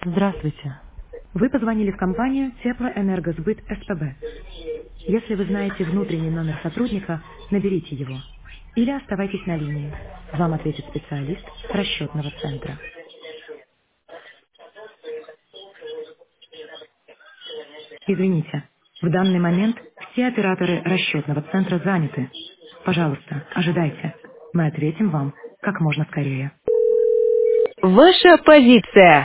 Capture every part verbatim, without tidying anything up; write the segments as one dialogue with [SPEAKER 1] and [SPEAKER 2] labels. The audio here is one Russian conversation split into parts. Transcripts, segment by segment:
[SPEAKER 1] Здравствуйте. Вы позвонили в компанию Теплоэнергосбыт СПБ. Если вы знаете внутренний номер сотрудника, наберите его. Или оставайтесь на линии. Вам ответит специалист расчетного центра. Извините, в данный момент все операторы расчетного центра заняты. Пожалуйста, ожидайте. Мы ответим вам как можно скорее. Ваша позиция.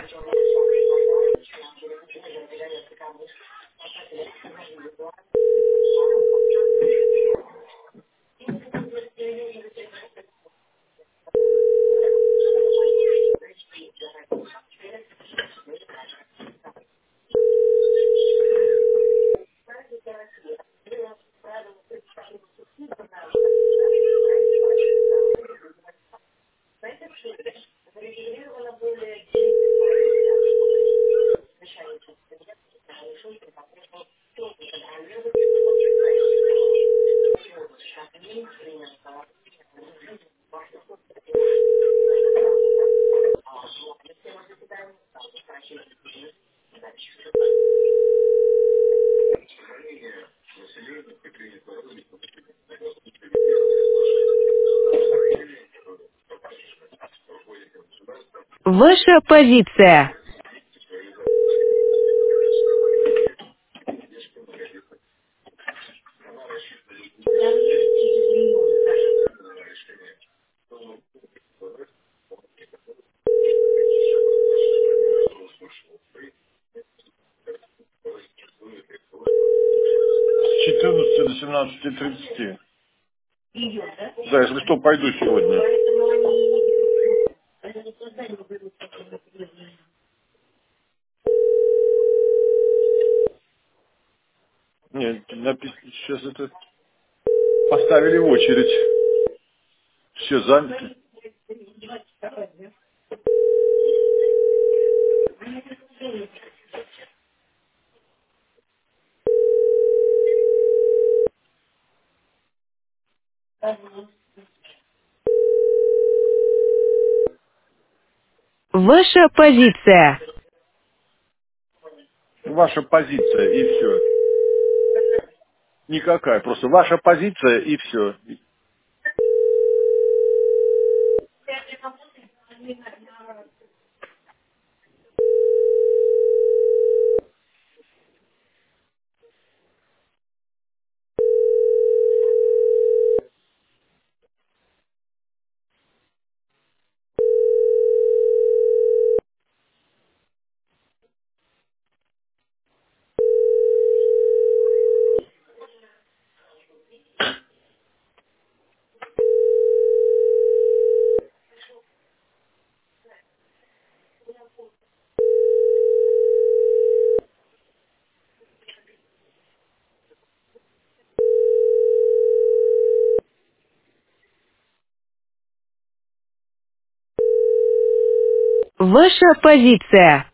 [SPEAKER 1] Ваша позиция.
[SPEAKER 2] С четырнадцати до семнадцати тридцати. Да, если что, пойду сегодня. Нет, написано, сейчас это поставили в очередь. Все заняты.
[SPEAKER 1] Ваша позиция.
[SPEAKER 2] Ваша позиция и все. Никакая, просто ваша позиция и все.
[SPEAKER 1] Ваша позиция.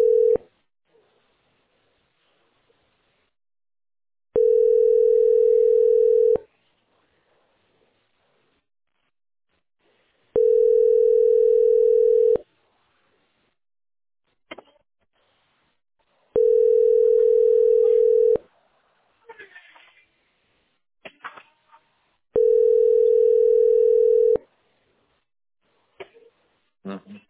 [SPEAKER 2] Мгм.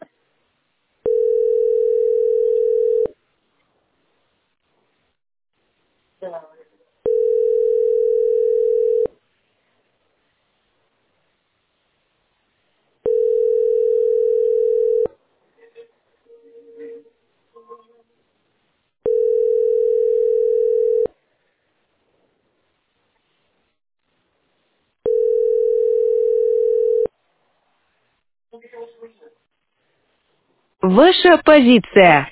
[SPEAKER 1] Ваша позиция.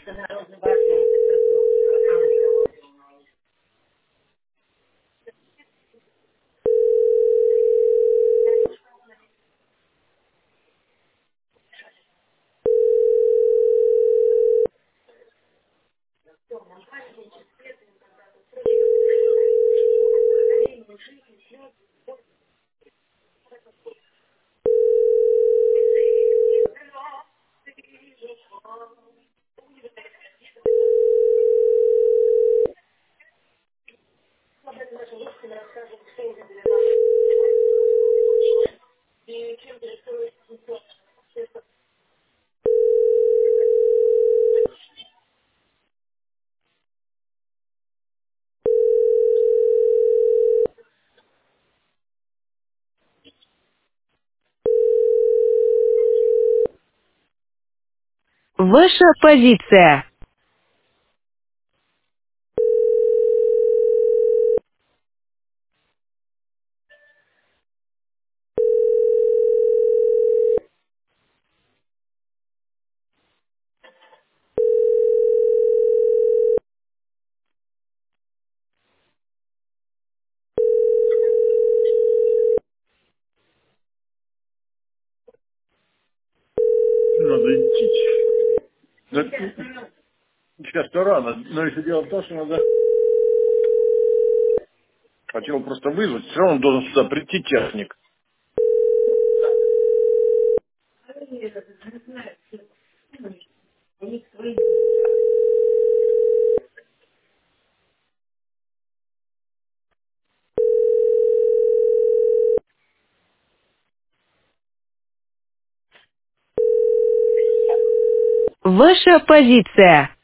[SPEAKER 1] Ваша позиция.
[SPEAKER 2] Надо идти. Да, сейчас-то рано, но если дело в том, что надо... Хотел просто вызвать, все равно должен сюда прийти техник.
[SPEAKER 1] Ваша позиция.